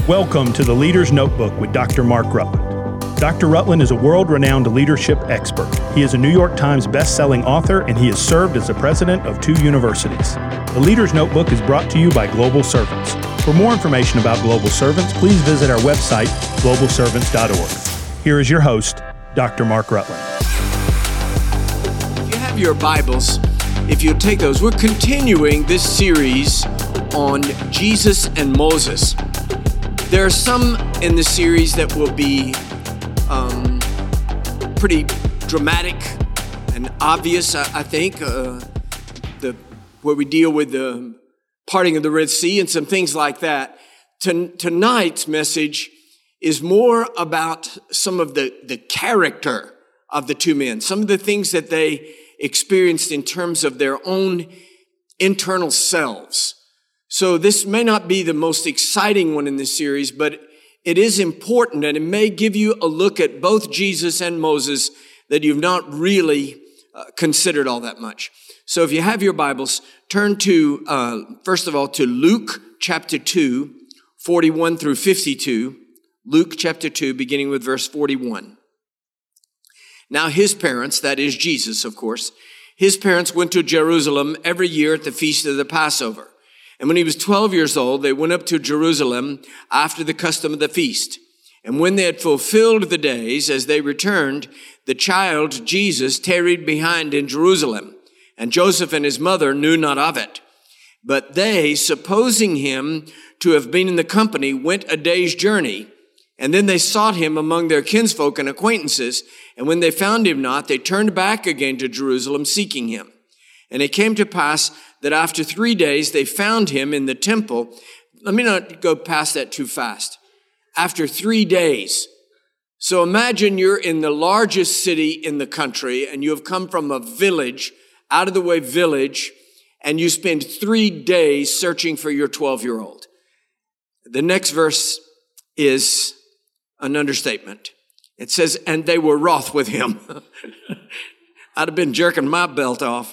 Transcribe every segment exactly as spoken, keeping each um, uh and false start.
Welcome to the Leader's Notebook with Doctor Mark Rutland. Doctor Rutland is a world-renowned leadership expert. He is a New York Times best-selling author, and he has served as the president of two universities. The Leader's Notebook is brought to you by Global Servants. For more information about Global Servants, please visit our website, global servants dot org. Here is your host, Doctor Mark Rutland. If you have your Bibles, if you take those, we're continuing this series on Jesus and Moses. There are some in the series that will be um, pretty dramatic and obvious, I, I think, uh, the where we deal with the parting of the Red Sea and some things like that. Ton- tonight's message is more about some of the, the character of the two men, some of the things that they experienced in terms of their own internal selves. So this may not be the most exciting one in this series, but it is important, and it may give you a look at both Jesus and Moses that you've not really uh, considered all that much. So if you have your Bibles, turn to, uh, first of all, to Luke chapter two, forty-one through fifty-two. Luke chapter two, beginning with verse forty-one. Now his parents, that is Jesus, of course, his parents went to Jerusalem every year at the feast of the Passover. And when he was twelve years old, they went up to Jerusalem after the custom of the feast. And when they had fulfilled the days, as they returned, the child Jesus tarried behind in Jerusalem. And Joseph and his mother knew not of it. But they, supposing him to have been in the company, went a day's journey. And then they sought him among their kinsfolk and acquaintances. And when they found him not, they turned back again to Jerusalem, seeking him. And it came to pass that after three days they found him in the temple. Let me not go past that too fast. After three days. So imagine you're in the largest city in the country and you have come from a village, out of the way village, and you spend three days searching for your twelve-year-old. The next verse is an understatement. It says, and they were wroth with him. I'd have been jerking my belt off.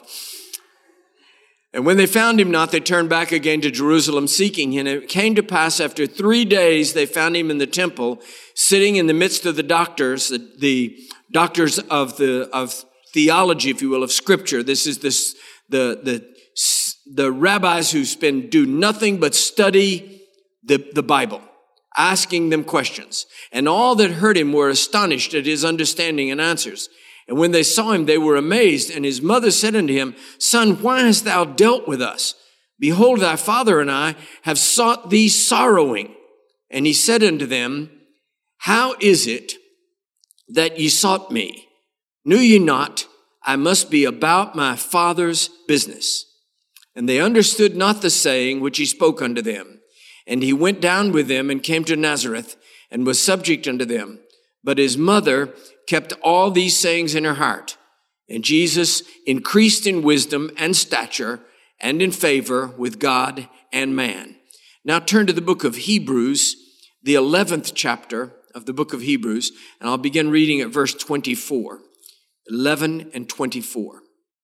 And when they found him not, they turned back again to Jerusalem, seeking him. And it came to pass after three days, they found him in the temple, sitting in the midst of the doctors, the, the doctors of the of theology, if you will, of Scripture. This is this the the the rabbis who spend do nothing but study the the Bible, asking them questions. And all that heard him were astonished at his understanding and answers. And when they saw him, they were amazed. And his mother said unto him, Son, why hast thou dealt with us? Behold, thy father and I have sought thee sorrowing. And he said unto them, How is it that ye sought me? Knew ye not, I must be about my father's business. And they understood not the saying which he spoke unto them. And he went down with them and came to Nazareth and was subject unto them. But his mother kept all these sayings in her heart. And Jesus increased in wisdom and stature and in favor with God and man. Now turn to the book of Hebrews, the eleventh chapter of the book of Hebrews, and I'll begin reading at verse twenty-four. eleven and twenty-four.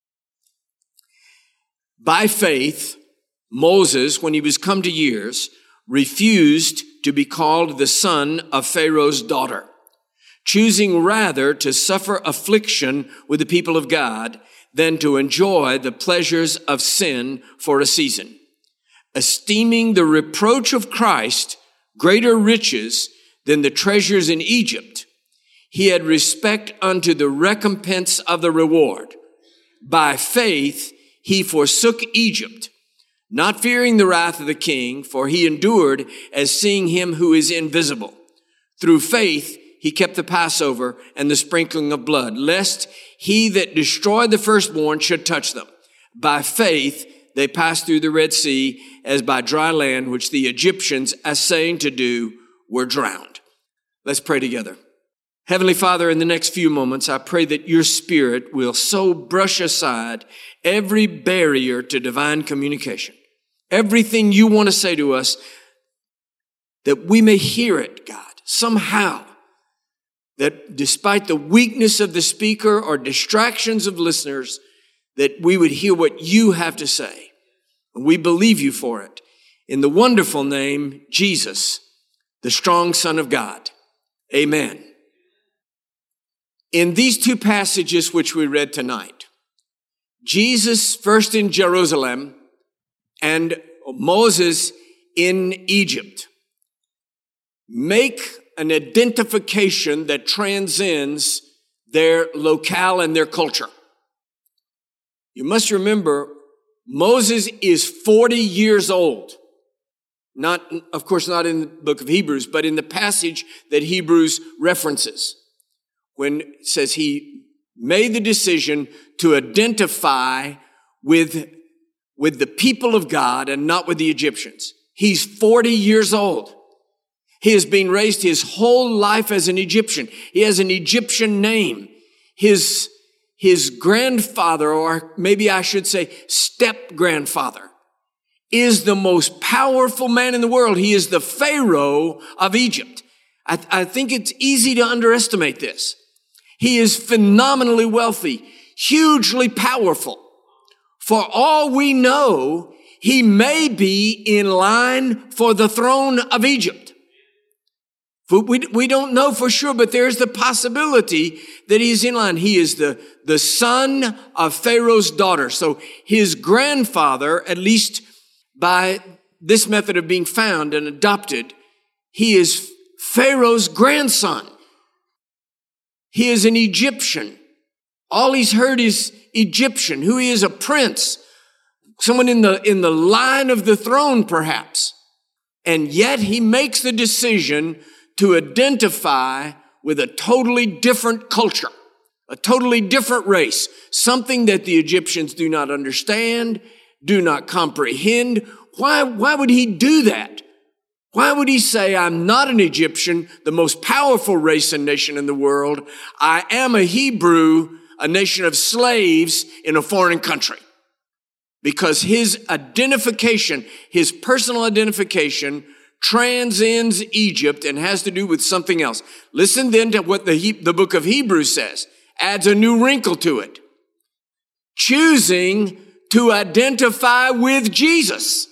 By faith, Moses, when he was come to years, refused to be called the son of Pharaoh's daughter, choosing rather to suffer affliction with the people of God than to enjoy the pleasures of sin for a season, esteeming the reproach of Christ greater riches than the treasures in Egypt. He had respect unto the recompense of the reward. By faith he forsook Egypt, not fearing the wrath of the king, for he endured as seeing him who is invisible. Through faith he kept the Passover and the sprinkling of blood, lest he that destroyed the firstborn should touch them. By faith they passed through the Red Sea as by dry land, which the Egyptians, essaying to do, were drowned. Let's pray together. Heavenly Father, in the next few moments, I pray that your Spirit will so brush aside every barrier to divine communication, everything you want to say to us, that we may hear it, God, somehow. That despite the weakness of the speaker or distractions of listeners, that we would hear what you have to say. And we believe you for it. In the wonderful name, Jesus, the strong Son of God. Amen. In these two passages which we read tonight, Jesus first in Jerusalem and Moses in Egypt make an identification that transcends their locale and their culture. You must remember, Moses is forty years old. Not, of course, not in the book of Hebrews, but in the passage that Hebrews references, when it says he made the decision to identify with, with the people of God and not with the Egyptians. He's forty years old. He has been raised his whole life as an Egyptian. He has an Egyptian name. His, his grandfather, or maybe I should say step-grandfather, is the most powerful man in the world. He is the Pharaoh of Egypt. I, th- I think it's easy to underestimate this. He is phenomenally wealthy, hugely powerful. For all we know, he may be in line for the throne of Egypt. We, we don't know for sure, but there's the possibility that he's in line. He is the, the son of Pharaoh's daughter. So his grandfather, at least by this method of being found and adopted, he is Pharaoh's grandson. He is an Egyptian. All he's heard is Egyptian, who he is a prince, someone in the, in the line of the throne, perhaps. And yet he makes the decision to identify with a totally different culture, a totally different race, something that the Egyptians do not understand, do not comprehend. Why, why would he do that? Why would he say, I'm not an Egyptian, the most powerful race and nation in the world. I am a Hebrew, a nation of slaves in a foreign country. Because his identification, his personal identification, transcends Egypt and has to do with something else. Listen then to what the, he- the book of Hebrews says, adds a new wrinkle to it. Choosing to identify with Jesus.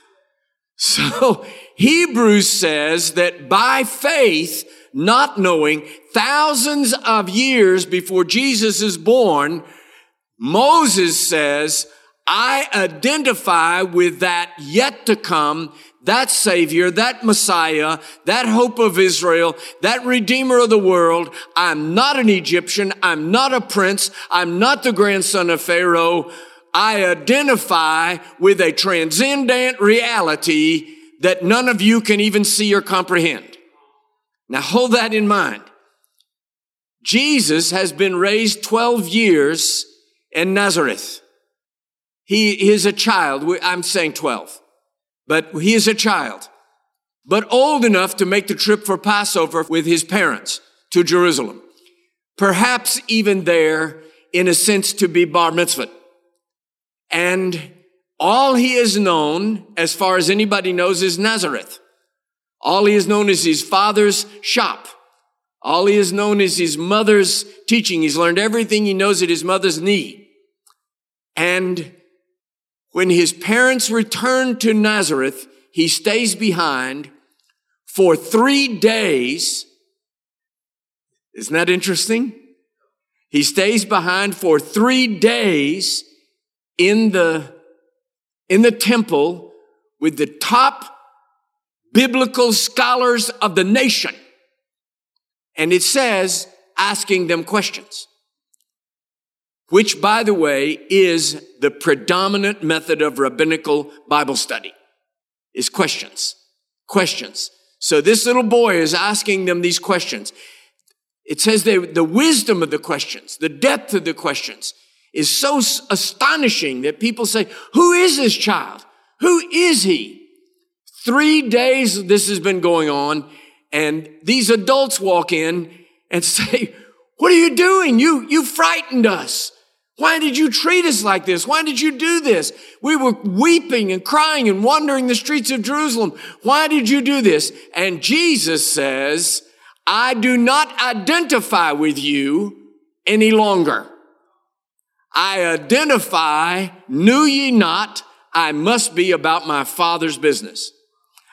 So Hebrews says that by faith, not knowing, thousands of years before Jesus is born, Moses says, I identify with that yet to come, that Savior, that Messiah, that hope of Israel, that Redeemer of the world. I'm not an Egyptian. I'm not a prince. I'm not the grandson of Pharaoh. I identify with a transcendent reality that none of you can even see or comprehend. Now hold that in mind. Jesus has been raised twelve years in Nazareth. He is a child. I'm saying twelve, but he is a child, but old enough to make the trip for Passover with his parents to Jerusalem. Perhaps even there, in a sense, to be bar mitzvahed. And all he is known, as far as anybody knows, is Nazareth. All he is known is his father's shop. All he is known is his mother's teaching. He's learned everything he knows at his mother's knee. And when his parents return to Nazareth, he stays behind for three days. Isn't that interesting? He stays behind for three days in the, in the temple with the top biblical scholars of the nation. And it says, asking them questions, which, by the way, is the predominant method of rabbinical Bible study, is questions, questions. So this little boy is asking them these questions. It says they, the wisdom of the questions, the depth of the questions is so astonishing that people say, who is this child? Who is he? Three days this has been going on, and these adults walk in and say, what are you doing? You, you frightened us. Why did you treat us like this? Why did you do this? We were weeping and crying and wandering the streets of Jerusalem. Why did you do this? And Jesus says, I do not identify with you any longer. I identify, knew ye not, I must be about my Father's business.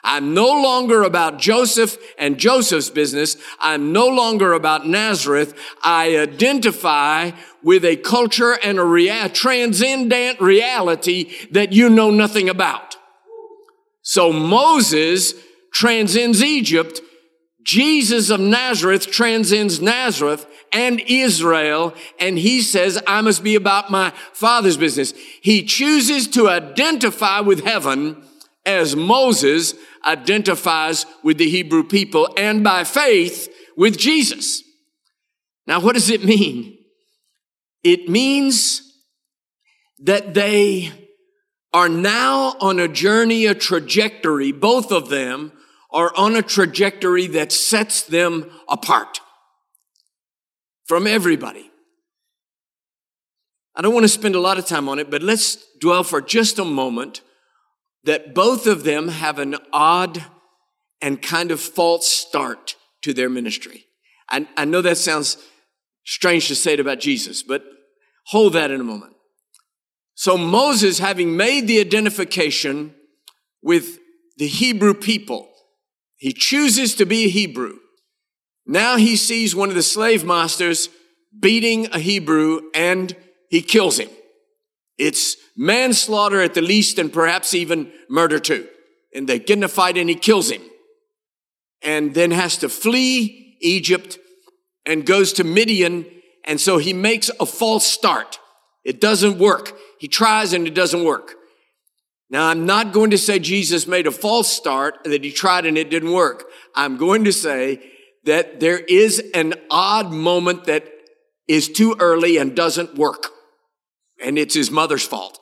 I'm no longer about Joseph and Joseph's business. I'm no longer about Nazareth. I identify with a culture and a rea- transcendent reality that you know nothing about. So Moses transcends Egypt. Jesus of Nazareth transcends Nazareth and Israel, and he says, I must be about my Father's business. He chooses to identify with heaven as Moses identifies with the Hebrew people, and by faith with Jesus. Now, what does it mean? It means that they are now on a journey, a trajectory. Both of them are on a trajectory that sets them apart from everybody. I don't want to spend a lot of time on it, but let's dwell for just a moment that both of them have an odd and kind of false start to their ministry. I, I know that sounds strange to say it about Jesus, but hold that in a moment. So Moses, having made the identification with the Hebrew people, he chooses to be a Hebrew. Now he sees one of the slave masters beating a Hebrew and he kills him. It's manslaughter at the least and perhaps even murder too. And they get in a fight and he kills him. And then has to flee Egypt and goes to Midian. And so he makes a false start. It doesn't work. He tries and it doesn't work. Now, I'm not going to say Jesus made a false start, that he tried and it didn't work. I'm going to say that there is an odd moment that is too early and doesn't work. And it's his mother's fault.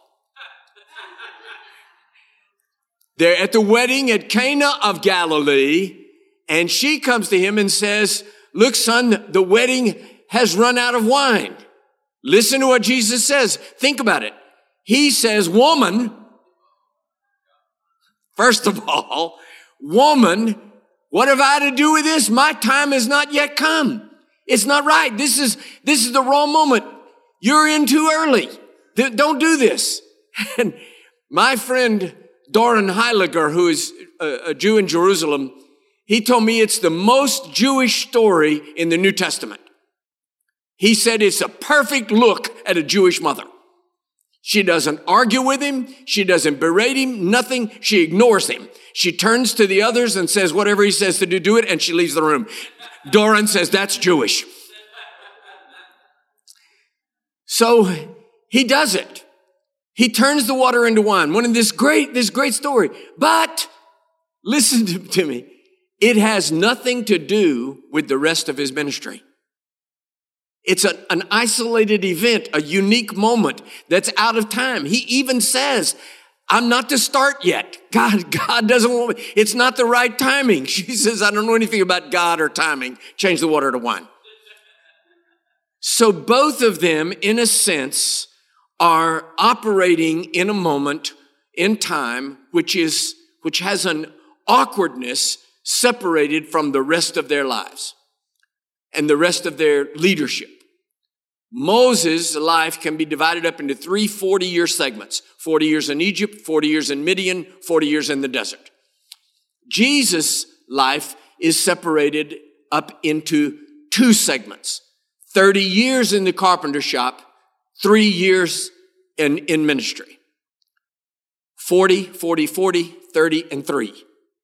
They're at the wedding at Cana of Galilee, and she comes to him and says, look, son, the wedding has run out of wine. Listen to what Jesus says. Think about it. He says, woman, first of all, woman, what have I to do with this? My time has not yet come. It's not right. This is, this is the wrong moment. You're in too early. Don't do this. And my friend Doran Heiliger, who is a, a Jew in Jerusalem, he told me it's the most Jewish story in the New Testament. He said it's a perfect look at a Jewish mother. She doesn't argue with him. She doesn't berate him, nothing. She ignores him. She turns to the others and says, whatever he says to do, do it, and she leaves the room. Doran says, that's Jewish. So he does it. He turns the water into wine. One of this great, this great story. But listen to, to me. It has nothing to do with the rest of his ministry. It's a, an isolated event, a unique moment that's out of time. He even says, I'm not to start yet. God, God doesn't want me. It's not the right timing. She says, I don't know anything about God or timing. Change the water to wine. So both of them, in a sense, are operating in a moment in time which is, which has an awkwardness separated from the rest of their lives and the rest of their leadership. Moses' life can be divided up into three forty-year segments. forty years in Egypt, forty years in Midian, forty years in the desert. Jesus' life is separated up into two segments. thirty years in the carpenter shop, three years in, in ministry. forty, forty, forty, thirty, and three.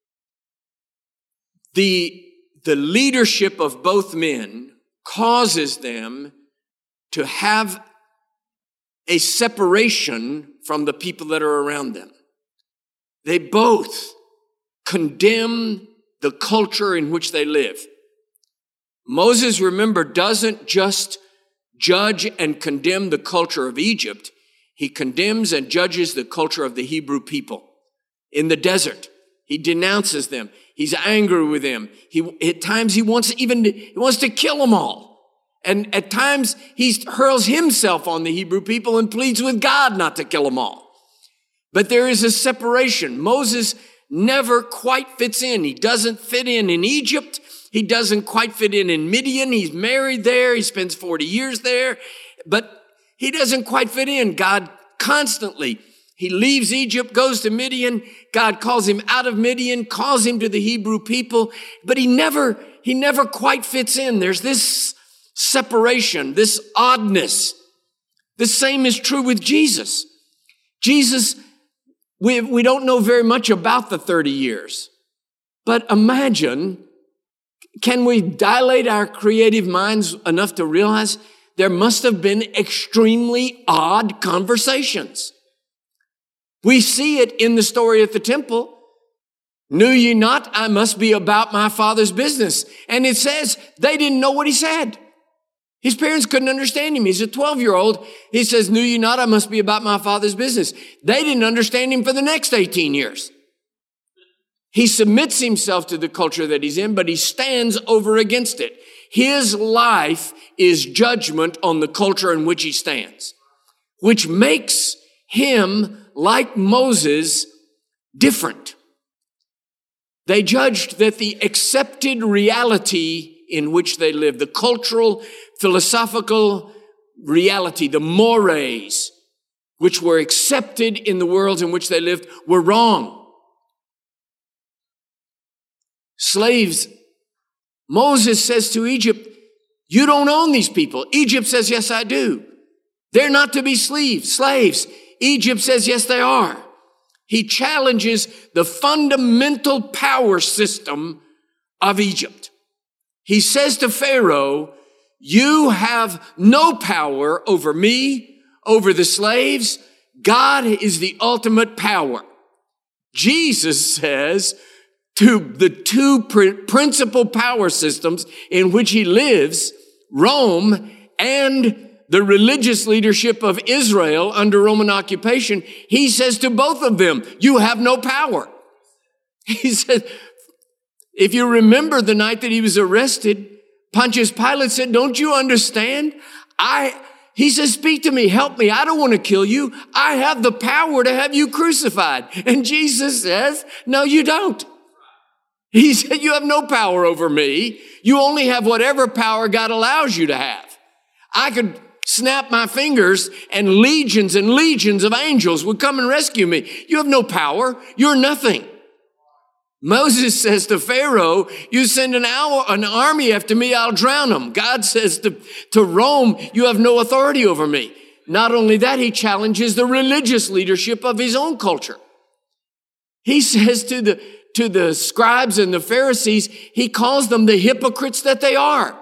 The, the leadership of both men causes them to have a separation from the people that are around them. They both condemn the culture in which they live. Moses, remember, doesn't just judge and condemn the culture of Egypt. He condemns and judges the culture of the Hebrew people in the desert. He denounces them. He's angry with them. He, at times he wants even to, he wants to kill them all. And at times he hurls himself on the Hebrew people and pleads with God not to kill them all. But there is a separation. Moses never quite fits in. He doesn't fit in in Egypt. He doesn't quite fit in in Midian. He's married there. He spends forty years there. But he doesn't quite fit in. God constantly, He leaves Egypt, goes to Midian. God calls him out of Midian, calls him to the Hebrew people, but he never, he never quite fits in. There's this separation, this oddness. The same is true with Jesus. Jesus, we, we don't know very much about the thirty years, but imagine, can we dilate our creative minds enough to realize there must have been extremely odd conversations? We see it in the story at the temple. Knew ye not, I must be about my Father's business. And it says they didn't know what he said. His parents couldn't understand him. He's a twelve-year-old. He says, knew ye not, I must be about my Father's business. They didn't understand him for the next eighteen years. He submits himself to the culture that he's in, but he stands over against it. His life is judgment on the culture in which he stands, which makes him, like Moses, different. They judged that the accepted reality in which they lived, the cultural, philosophical reality, the mores, which were accepted in the world in which they lived, were wrong. Slaves, Moses says to Egypt, you don't own these people. Egypt says, yes, I do. They're not to be slaves. Slaves. Egypt says, yes, they are. He challenges the fundamental power system of Egypt. He says to Pharaoh, you have no power over me, over the slaves. God is the ultimate power. Jesus says to the two principal power systems in which he lives, Rome and the religious leadership of Israel under Roman occupation, he says to both of them, you have no power. He said, if you remember the night that he was arrested, Pontius Pilate said, don't you understand? I, he says, speak to me, help me. I don't want to kill you. I have the power to have you crucified. And Jesus says, no, you don't. He said, you have no power over me. You only have whatever power God allows you to have. I could snap my fingers and legions and legions of angels would come and rescue me. You have no power. You're nothing. Moses says to Pharaoh, you send an, hour, an army after me, I'll drown them. God says to, to Rome, you have no authority over me. Not only that, he challenges the religious leadership of his own culture. He says to the, to the scribes and the Pharisees, he calls them the hypocrites that they are.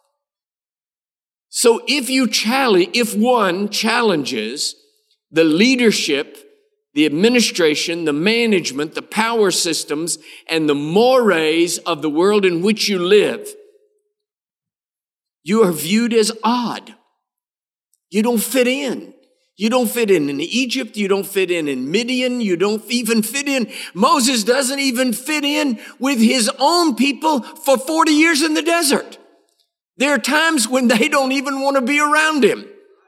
So if you challenge, if one challenges the leadership, the administration, the management, the power systems, and the mores of the world in which you live, you are viewed as odd. You don't fit in. You don't fit in in Egypt. You don't fit in in Midian. You don't even fit in. Moses doesn't even fit in with his own people for forty years in the desert. There are times when they don't even want to be around him.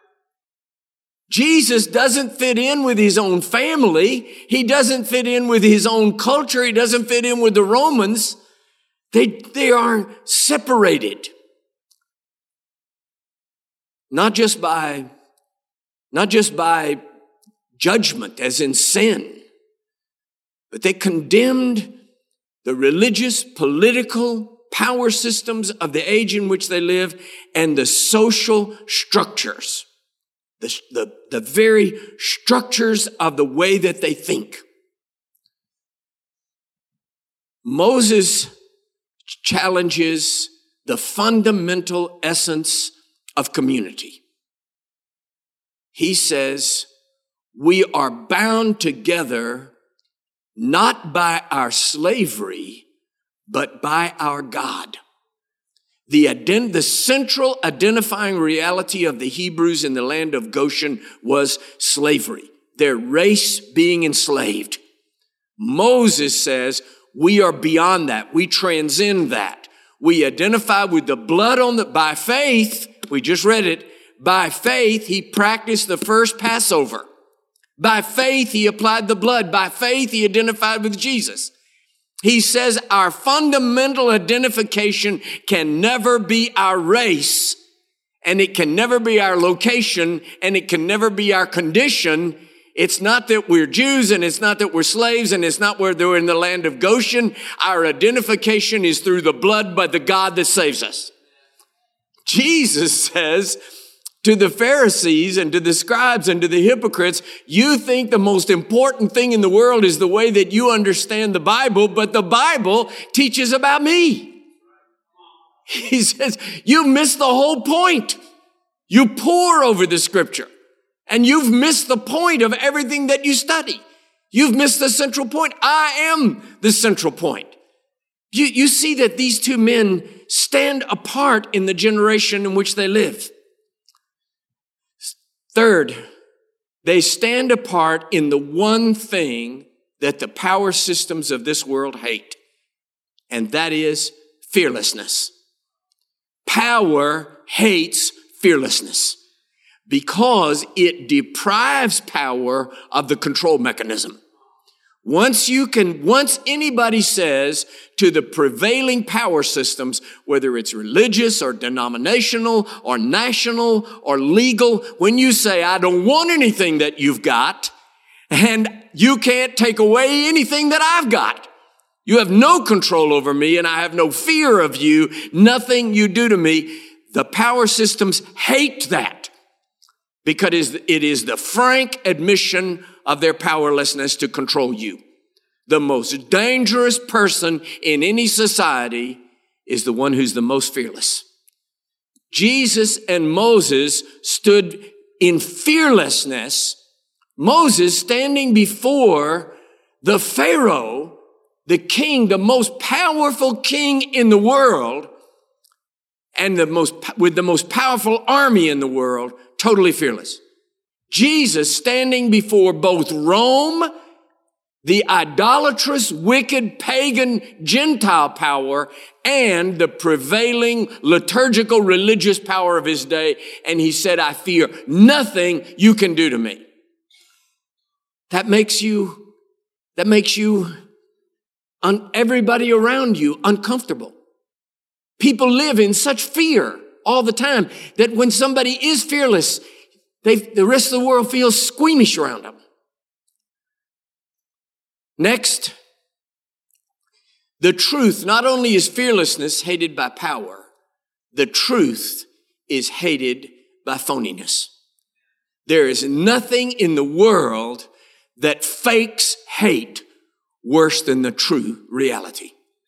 Jesus doesn't fit in with his own family. He doesn't fit in with his own culture. He doesn't fit in with the Romans. They, they are separated. Not just by, not just by judgment, as in sin, but they condemned the religious, political power systems of the age in which they live and the social structures, the, the, the very structures of the way that they think. Moses challenges the fundamental essence of community. He says, we are bound together not by our slavery, but by our God. The, ident- the central identifying reality of the Hebrews in the land of Goshen was slavery, their race being enslaved. Moses says, we are beyond that. We transcend that. We identify with the blood on the, by faith, we just read it, by faith, he practiced the first Passover. By faith, he applied the blood. By faith, he identified with Jesus. He says our fundamental identification can never be our race, and it can never be our location, and it can never be our condition. It's not that we're Jews, and it's not that we're slaves, and it's not where they're in the land of Goshen. Our identification is through the blood by the God that saves us. Jesus says to the Pharisees and to the scribes and to the hypocrites, you think the most important thing in the world is the way that you understand the Bible, but the Bible teaches about me. He says, you missed the whole point. You pore over the scripture, and you've missed the point of everything that you study. You've missed the central point. I am the central point. You, you see that these two men stand apart in the generation in which they live. Third, they stand apart in the one thing that the power systems of this world hate, and that is fearlessness. Power hates fearlessness because it deprives power of the control mechanism. Once you can, once anybody says to the prevailing power systems, whether it's religious or denominational or national or legal, when you say, I don't want anything that you've got, and you can't take away anything that I've got. You have no control over me, and I have no fear of you. Nothing you do to me. The power systems hate that because it is the frank admission of their powerlessness to control you. The most dangerous person in any society is the one who's the most fearless. Jesus and Moses stood in fearlessness. Moses standing before the Pharaoh, the king, the most powerful king in the world, and the most, with the most powerful army in the world, totally fearless. Jesus standing before both Rome, the idolatrous, wicked, pagan, Gentile power, and the prevailing liturgical religious power of his day. And he said, I fear nothing you can do to me. That makes you, that makes you, un, everybody around you uncomfortable. People live in such fear all the time that when somebody is fearless, they, the rest of the world feels squeamish around them. Next, the truth not only is fearlessness hated by power, the truth is hated by phoniness. There is nothing in the world that fakes hate worse than the true reality.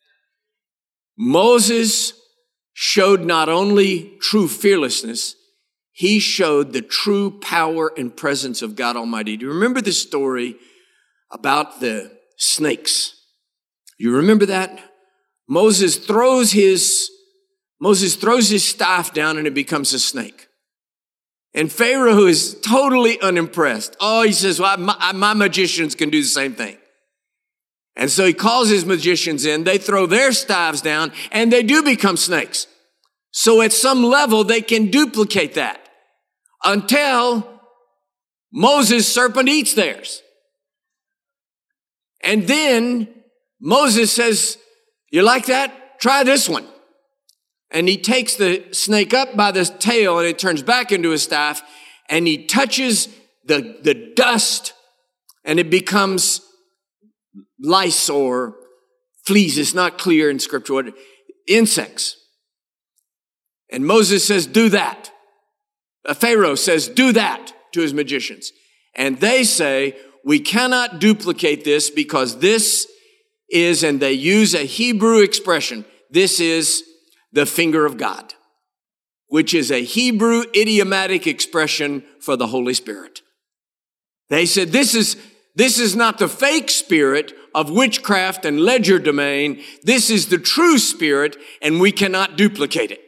Moses showed not only true fearlessness, he showed the true power and presence of God Almighty. Do you remember the story about the snakes? You remember that? Moses throws his, Moses throws his staff down and it becomes a snake. And Pharaoh is totally unimpressed. Oh, he says, well, my, my magicians can do the same thing. And so he calls his magicians in, they throw their staves down, and they do become snakes. So at some level, they can duplicate that until Moses' serpent eats theirs. And then Moses says, you like that? Try this one. And he takes the snake up by the tail, and it turns back into a staff, and he touches the, the dust, and it becomes lice or fleas. It's not clear in scripture what insects. And Moses says, do that. Pharaoh says, do that to his magicians. And they say, we cannot duplicate this because this is, and they use a Hebrew expression, this is the finger of God, which is a Hebrew idiomatic expression for the Holy Spirit. They said, this is This is not the fake spirit of witchcraft and legerdemain. This is the true spirit, and we cannot duplicate it.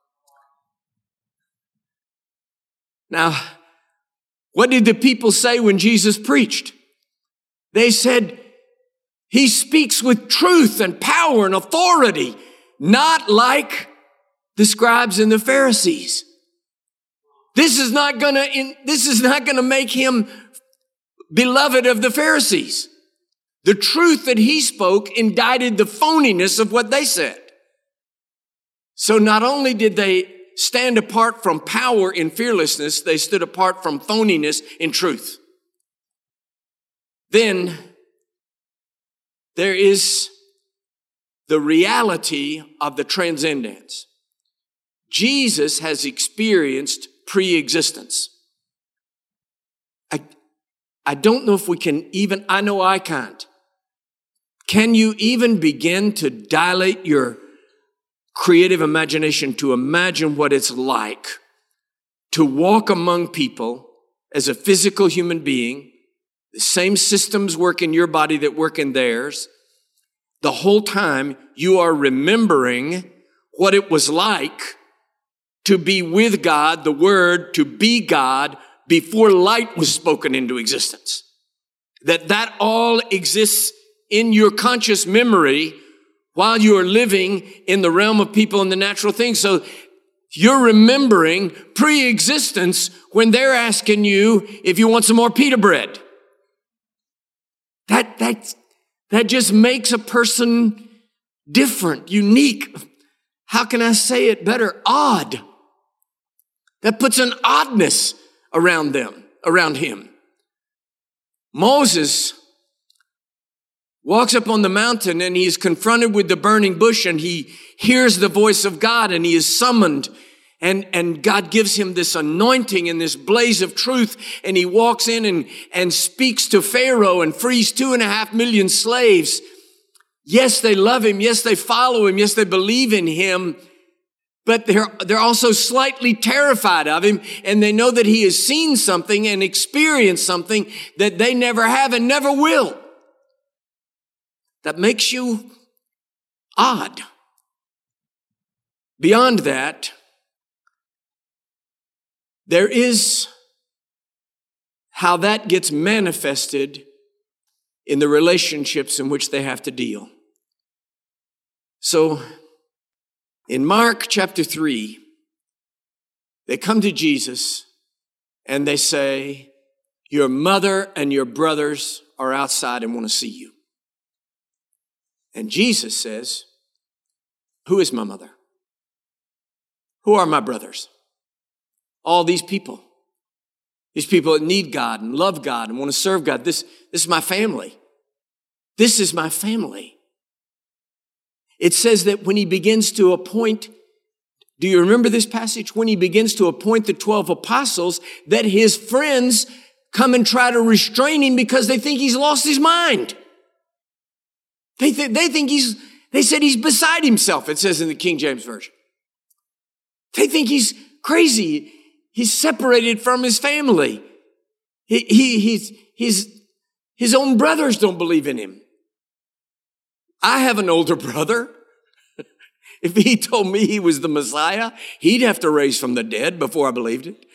Now, what did the people say when Jesus preached? They said, he speaks with truth and power and authority, not like the scribes and the Pharisees. This is not gonna, this is not gonna make him beloved of the Pharisees. The truth that he spoke indicted the phoniness of what they said. So not only did they stand apart from power in fearlessness, they stood apart from phoniness in truth. Then there is the reality of the transcendence. Jesus has experienced pre-existence. I, I don't know if we can even, I know I can't. Can you even begin to dilate your creative imagination to imagine what it's like to walk among people as a physical human being, the same systems work in your body that work in theirs? The whole time you are remembering what it was like to be with God, the Word, to be God before light was spoken into existence. That that all exists in your conscious memory while you are living in the realm of people and the natural things. So you're remembering pre-existence when they're asking you if you want some more pita bread. That, that, that just makes a person different, unique. How can I say it better? Odd. That puts an oddness around them, around him. Moses walks up on the mountain and he is confronted with the burning bush and he hears the voice of God and he is summoned and, and God gives him this anointing and this blaze of truth and he walks in and, and speaks to Pharaoh and frees two and a half million slaves. Yes, they love him. Yes, they follow him. Yes, they believe in him. But they're, they're also slightly terrified of him, and they know that he has seen something and experienced something that they never have and never will. That makes you odd. Beyond that, there is how that gets manifested in the relationships in which they have to deal. So, in Mark chapter three, they come to Jesus and they say, your mother and your brothers are outside and want to see you. And Jesus says, who is my mother? Who are my brothers? All these people. These people that need God and love God and want to serve God. This, this is my family. This is my family. It says that when he begins to appoint, do you remember this passage? When he begins to appoint the twelve apostles, that his friends come and try to restrain him because they think he's lost his mind. They, th- they think he's, they said he's beside himself, it says in the King James Version. They think he's crazy. He's separated from his family. He, he, he's, he's, his own brothers don't believe in him. I have an older brother. If he told me he was the Messiah, he'd have to raise from the dead before I believed it.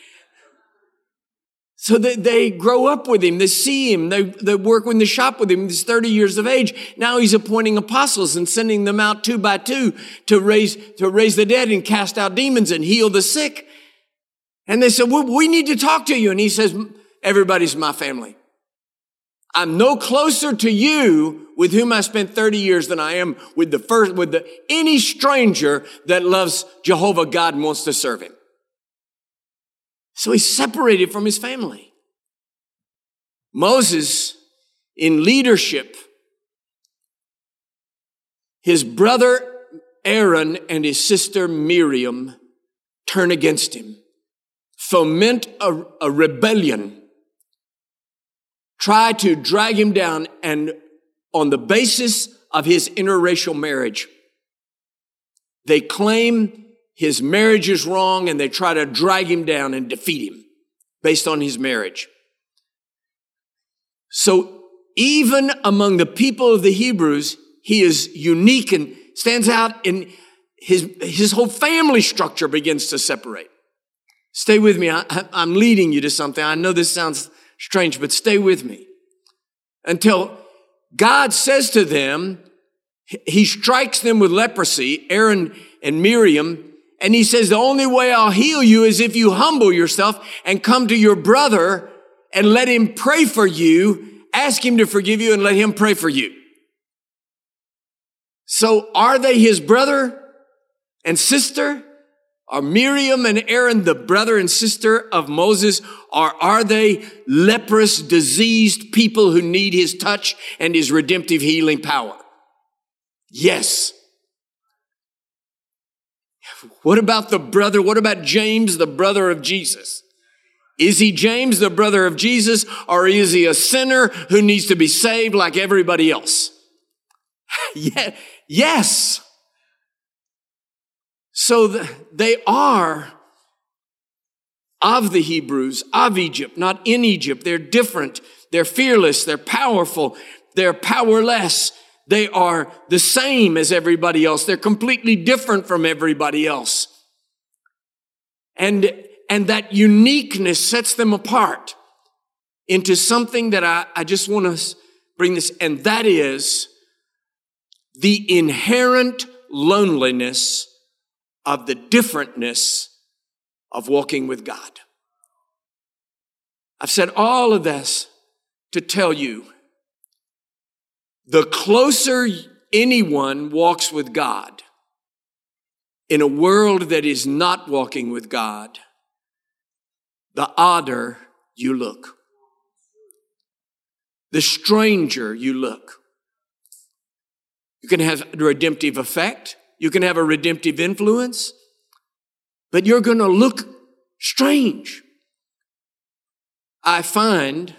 So they, they grow up with him. They see him. They, they work in the shop with him. He's thirty years of age. Now he's appointing apostles and sending them out two by two to raise, to raise the dead and cast out demons and heal the sick. And they said, well, we need to talk to you. And he says, everybody's my family. I'm no closer to you with whom I spent thirty years than I am with the first, with the, any stranger that loves Jehovah God and wants to serve him. So he's separated from his family. Moses, in leadership, his brother Aaron and his sister Miriam turn against him, foment a, a rebellion, try to drag him down, and on the basis of his interracial marriage, they claim his marriage is wrong and they try to drag him down and defeat him based on his marriage. So even among the people of the Hebrews, he is unique and stands out in his, his whole family structure begins to separate. Stay with me. I, I'm leading you to something. I know this sounds strange, but stay with me. Until God says to them, he strikes them with leprosy, Aaron and Miriam, and he says, the only way I'll heal you is if you humble yourself and come to your brother and let him pray for you, ask him to forgive you and let him pray for you. So are they his brother and sister? Are Miriam and Aaron the brother and sister of Moses, or are they leprous, diseased people who need his touch and his redemptive healing power? Yes. What about the brother? What about James, the brother of Jesus? Is he James, the brother of Jesus, or is he a sinner who needs to be saved like everybody else? Yeah, yes. So the, they are of the Hebrews, of Egypt, not in Egypt. They're different. They're fearless. They're powerful. They're powerless. They are the same as everybody else. They're completely different from everybody else. And, and that uniqueness sets them apart into something that I, I just want to bring this, and that is the inherent loneliness of the differentness of walking with God. I've said all of this to tell you, the closer anyone walks with God in a world that is not walking with God, the odder you look. The stranger you look. You can have a redemptive effect. You can have a redemptive influence, but you're going to look strange. I find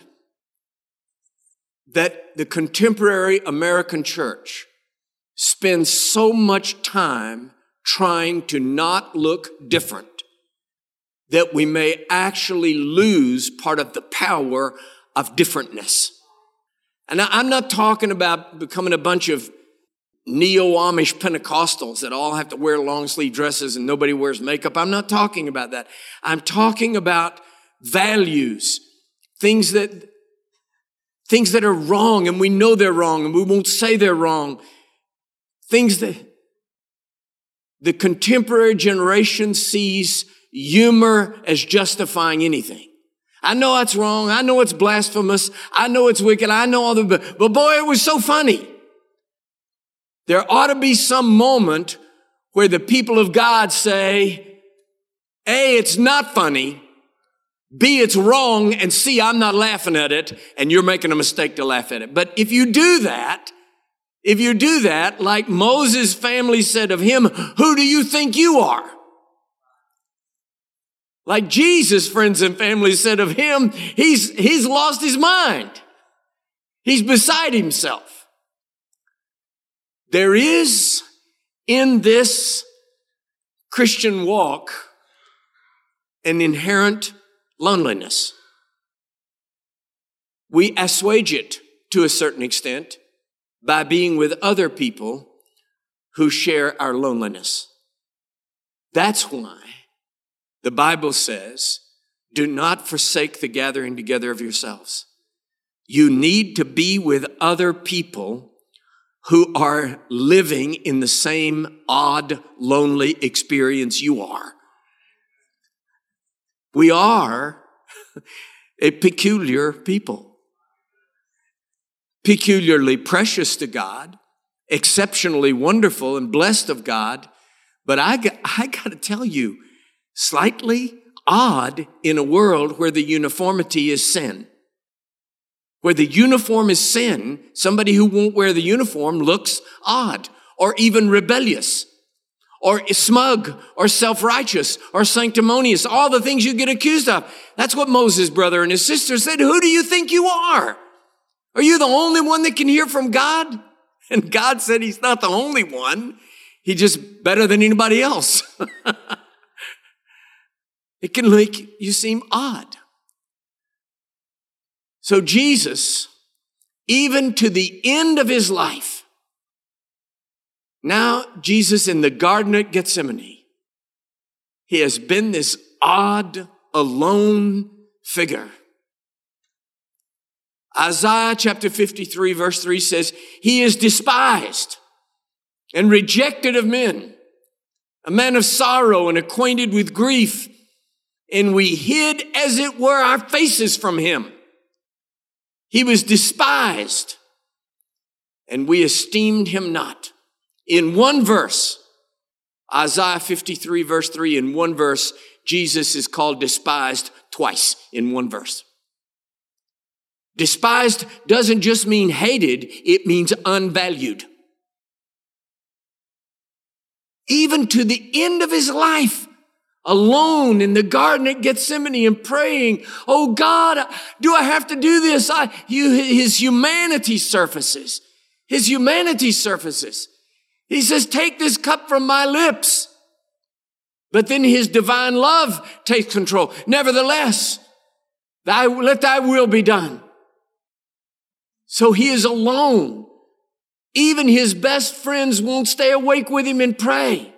that the contemporary American church spends so much time trying to not look different that we may actually lose part of the power of differentness. And I'm not talking about becoming a bunch of neo-Amish Pentecostals that all have to wear long sleeve dresses and nobody wears makeup. I'm not talking about that. I'm talking about values, things that, things that are wrong and we know they're wrong and we won't say they're wrong. Things that the contemporary generation sees humor as justifying anything. I know it's wrong. I know it's blasphemous. I know it's wicked. I know all the, but boy, it was so funny. There ought to be some moment where the people of God say, A, it's not funny. B, it's wrong. And C, I'm not laughing at it. And you're making a mistake to laugh at it. But if you do that, if you do that, like Moses' family said of him, who do you think you are? Like Jesus' friends and family said of him, he's, he's lost his mind. He's beside himself. There is in this Christian walk an inherent loneliness. We assuage it to a certain extent by being with other people who share our loneliness. That's why the Bible says, do not forsake the gathering together of yourselves. You need to be with other people who are living in the same odd, lonely experience you are. We are a peculiar people. Peculiarly precious to God, exceptionally wonderful and blessed of God, but I got, I got to tell you, slightly odd in a world where the uniformity is sin. Where the uniform is sin, somebody who won't wear the uniform looks odd or even rebellious or smug or self-righteous or sanctimonious, all the things you get accused of. That's what Moses' brother and his sister said. Who do you think you are? Are you the only one that can hear from God? And God said he's not the only one. He's just better than anybody else. It can make you seem odd. So Jesus, even to the end of his life, now Jesus in the Garden of Gethsemane, he has been this odd, alone figure. Isaiah chapter fifty-three verse three says, he is despised and rejected of men, a man of sorrow and acquainted with grief, and we hid, as it were, our faces from him. He was despised, and we esteemed him not. In one verse, Isaiah fifty-three, verse three, in one verse, Jesus is called despised twice in one verse. Despised doesn't just mean hated, it means unvalued. Even to the end of his life, alone in the garden at Gethsemane and praying, oh God, do I have to do this? I, you, his humanity surfaces. His humanity surfaces. He says, take this cup from my lips. But then his divine love takes control. Nevertheless, thy, let thy will be done. So he is alone. Even his best friends won't stay awake with him and pray.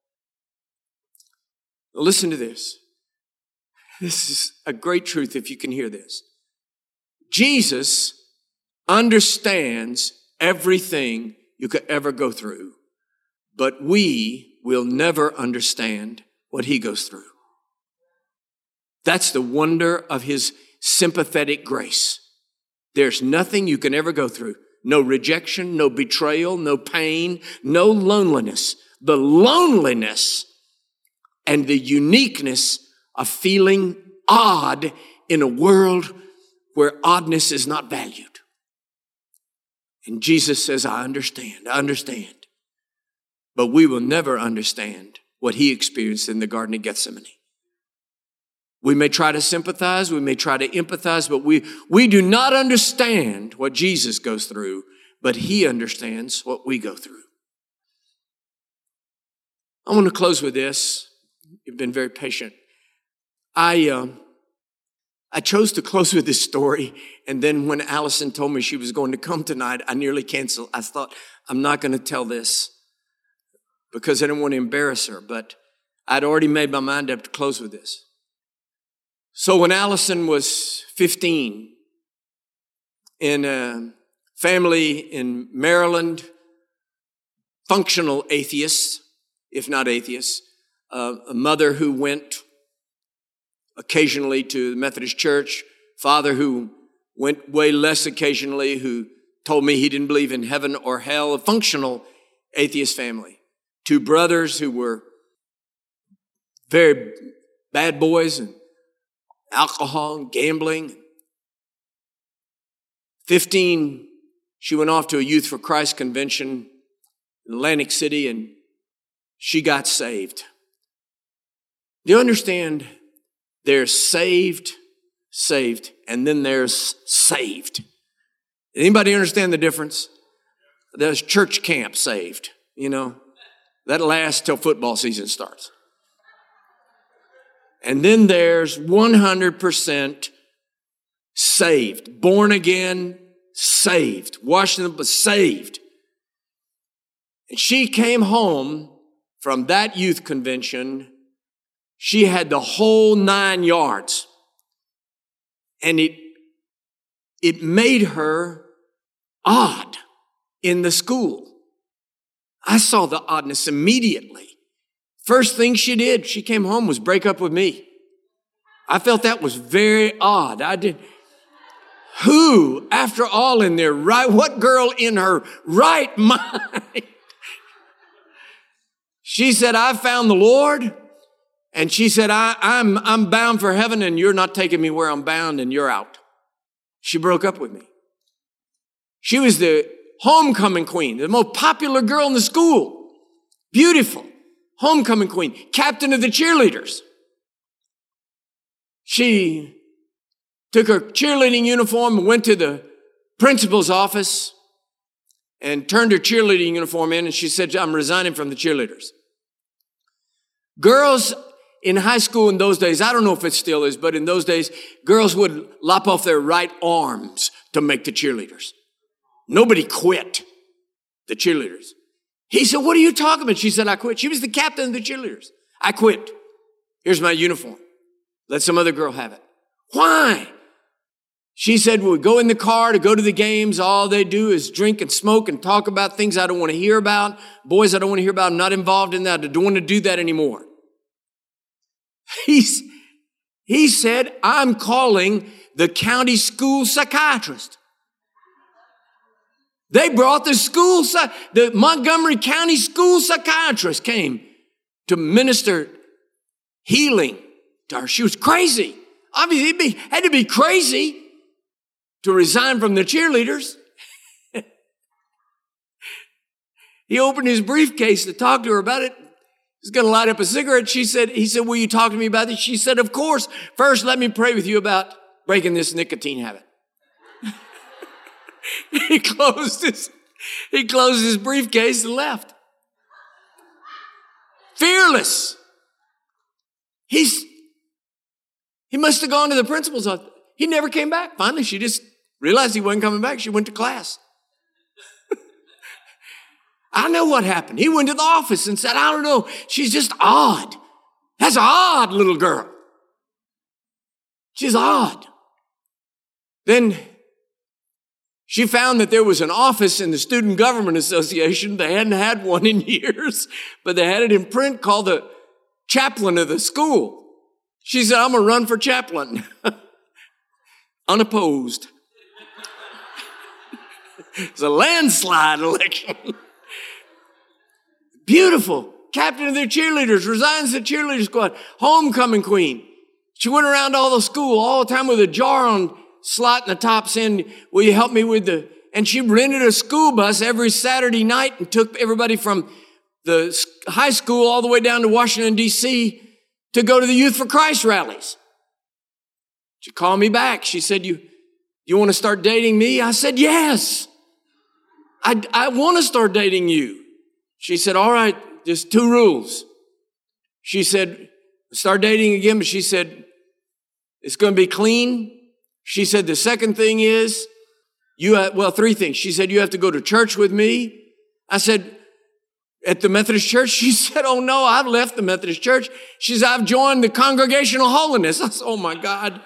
Listen to this. This is a great truth if you can hear this. Jesus understands everything you could ever go through, but we will never understand what he goes through. That's the wonder of his sympathetic grace. There's nothing you can ever go through. No rejection, no betrayal, no pain, no loneliness. The loneliness and the uniqueness of feeling odd in a world where oddness is not valued. And Jesus says, I understand, I understand. But we will never understand what he experienced in the Garden of Gethsemane. We may try to sympathize, we may try to empathize, but we, we do not understand what Jesus goes through, but he understands what we go through. I want to close with this. You've been very patient. I, uh, I chose to close with this story, and then when Allison told me she was going to come tonight, I nearly canceled. I thought, I'm not going to tell this because I didn't want to embarrass her, but I'd already made my mind up to close with this. So when Allison was fifteen, in a family in Maryland, functional atheists, if not atheists, uh, a mother who went occasionally to the Methodist Church, father who went way less occasionally, who told me he didn't believe in heaven or hell, a functional atheist family. Two brothers who were very bad boys and alcohol and gambling. fifteen, she went off to a Youth for Christ convention in Atlantic City and she got saved. Do you understand? There's saved, saved, and then there's saved. Anybody understand the difference? There's church camp saved, you know. That lasts till football season starts. And then there's one hundred percent saved, born again, saved, washed in the blood, saved. And she came home from that youth convention. She had the whole nine yards. And it, it made her odd in the school. I saw the oddness immediately. First thing she did, she came home, was break up with me. I felt that was very odd. I did. Who, after all, in their right, what girl in her right mind? She said, I found the Lord. And she said, I, I'm, I'm bound for heaven and you're not taking me where I'm bound and you're out. She broke up with me. She was the homecoming queen, the most popular girl in the school. Beautiful. Homecoming queen, captain of the cheerleaders. She took her cheerleading uniform and went to the principal's office and turned her cheerleading uniform in and she said, I'm resigning from the cheerleaders. Girls in high school in those days, I don't know if it still is, but in those days, girls would lop off their right arms to make the cheerleaders. Nobody quit the cheerleaders. He said, what are you talking about? She said, I quit. She was the captain of the cheerleaders. I quit. Here's my uniform. Let some other girl have it. Why? She said, we go in the car to go to the games. All they do is drink and smoke and talk about things I don't want to hear about. Boys I don't want to hear about. I'm not involved in that. I don't want to do that anymore. He's, he said, I'm calling the county school psychiatrist. They brought the school, the Montgomery County school psychiatrist came to minister healing to her. She was crazy. Obviously, it be, had to be crazy to resign from the cheerleaders. He opened his briefcase to talk to her about it. He's going to light up a cigarette. She said, he said, will you talk to me about this? She said, of course. First, let me pray with you about breaking this nicotine habit. he closed his, he closed his briefcase and left. Fearless. He's, he must have gone to the principal's office. He never came back. Finally, she just realized he wasn't coming back. She went to class. I know what happened. He went to the office and said, I don't know, she's just odd. That's an odd little girl. She's odd. Then she found that there was an office in the Student Government Association. They hadn't had one in years, but they had it in print called the chaplain of the school. She said, I'm going to run for chaplain. Unopposed. It's a landslide election. Beautiful. Captain of their cheerleaders, resigns the cheerleader squad, homecoming queen. She went around all the school all the time with a jar on slot in the top saying, will you help me with the, and she rented a school bus every Saturday night and took everybody from the high school all the way down to Washington, D C to go to the Youth for Christ rallies. She called me back. She said, you, you want to start dating me? I said, yes. I, I want to start dating you. She said, all right, there's two rules. She said, start dating again, but she said, it's going to be clean. She said, the second thing is, you have, well, three things. She said, you have to go to church with me. I said, at the Methodist church? She said, oh no, I've left the Methodist church. She said, I've joined the Congregational Holiness. I said, oh my God.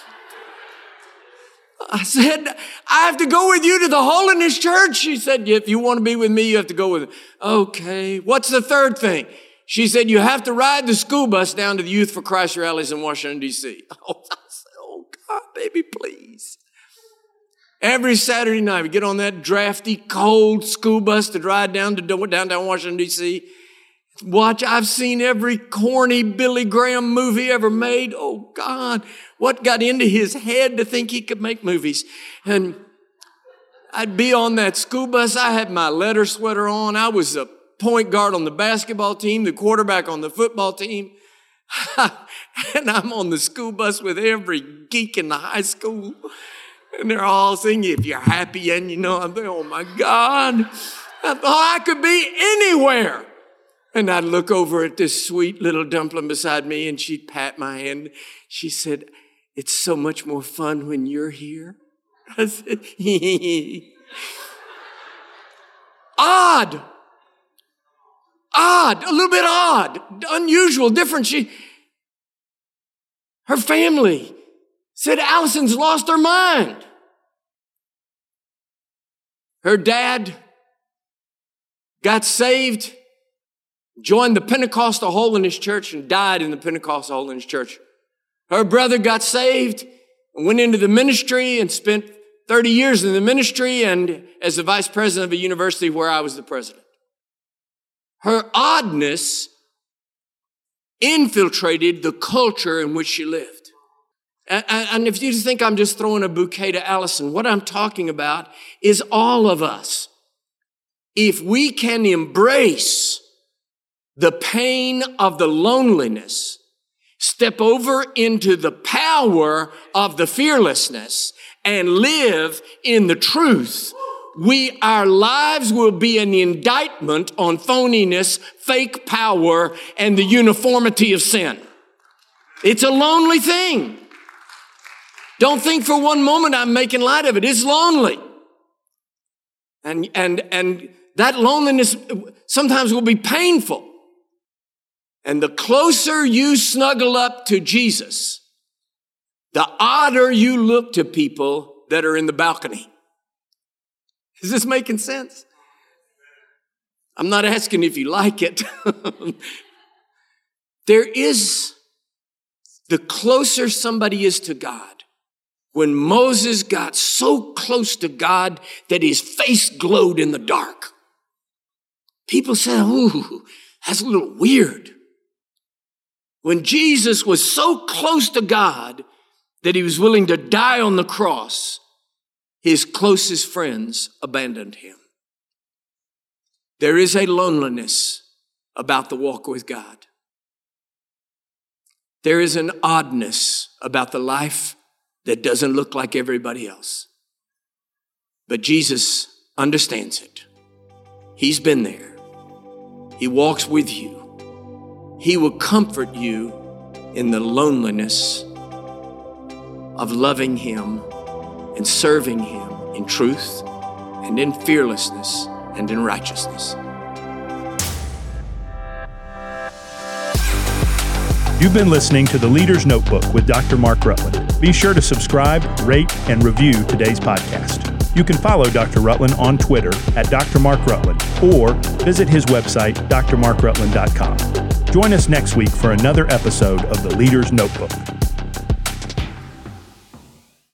I said, I have to go with you to the Holiness Church. She said, if you want to be with me, you have to go with me. Okay. What's the third thing? She said, you have to ride the school bus down to the Youth for Christ rallies in Washington, D C Oh, I said, oh God, baby, please. Every Saturday night, we get on that drafty, cold school bus to ride down to downtown Washington, D C Watch, I've seen every corny Billy Graham movie ever made. Oh, God, what got into his head to think he could make movies? And I'd be on that school bus. I had my letter sweater on. I was a point guard on the basketball team, the quarterback on the football team. And I'm on the school bus with every geek in the high school. And they're all singing, if you're happy, and you know, I'm thinking, oh, my God, I thought I could be anywhere. And I'd look over at this sweet little dumpling beside me, and she'd pat my hand. She said, it's so much more fun when you're here. I said, odd. Odd, a little bit odd, unusual, different. She, her family said, Allison's lost her mind. Her dad got saved, joined the Pentecostal Holiness Church, and died in the Pentecostal Holiness Church. Her brother got saved and went into the ministry and spent thirty years in the ministry and as the vice president of a university where I was the president. Her oddness infiltrated the culture in which she lived. And, and if you think I'm just throwing a bouquet to Allison, what I'm talking about is all of us. If we can embrace the pain of the loneliness, step over into the power of the fearlessness, and live in the truth, we, our lives will be an indictment on phoniness, fake power, and the uniformity of sin. It's a lonely thing. Don't think for one moment I'm making light of it. It's lonely. And, and, and that loneliness sometimes will be painful. And the closer you snuggle up to Jesus, the odder you look to people that are in the balcony. Is this making sense? I'm not asking if you like it. There is, the closer somebody is to God, when Moses got so close to God that his face glowed in the dark, people said, ooh, that's a little weird. When Jesus was so close to God that he was willing to die on the cross, his closest friends abandoned him. There is a loneliness about the walk with God. There is an oddness about the life that doesn't look like everybody else. But Jesus understands it. He's been there. He walks with you. He will comfort you in the loneliness of loving him and serving him in truth and in fearlessness and in righteousness. You've been listening to The Leader's Notebook with Doctor Mark Rutland. Be sure to subscribe, rate, and review today's podcast. You can follow Doctor Rutland on Twitter at Doctor Mark Rutland or visit his website, d r mark rutland dot com. Join us next week for another episode of The Leader's Notebook.